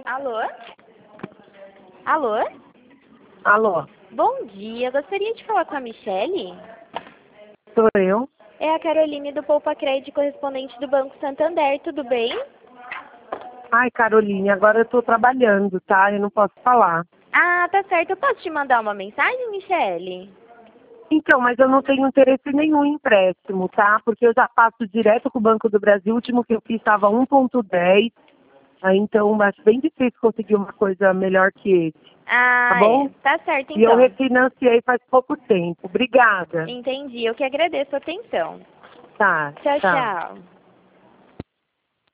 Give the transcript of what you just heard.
Alô? Alô? Alô, Bom dia, gostaria de falar com a Michele? sou eu. É a Caroline do Poupa Crédito, correspondente do Banco Santander, tudo bem? Ai, Caroline, agora eu tô trabalhando, tá? Eu não posso falar. Ah, tá certo. Eu posso te mandar uma mensagem, Michele? Então, mas eu não tenho interesse nenhum em empréstimo, tá? Porque eu já passo direto com o Banco do Brasil. O último que eu fiz estava 1,10. Então, acho bem difícil conseguir uma coisa melhor que esse, tá Ah, é. bom? Tá certo, E eu então. refinanciei faz pouco tempo. Obrigada. Entendi. Eu que agradeço a atenção. Tá, Tchau, tchau. tchau.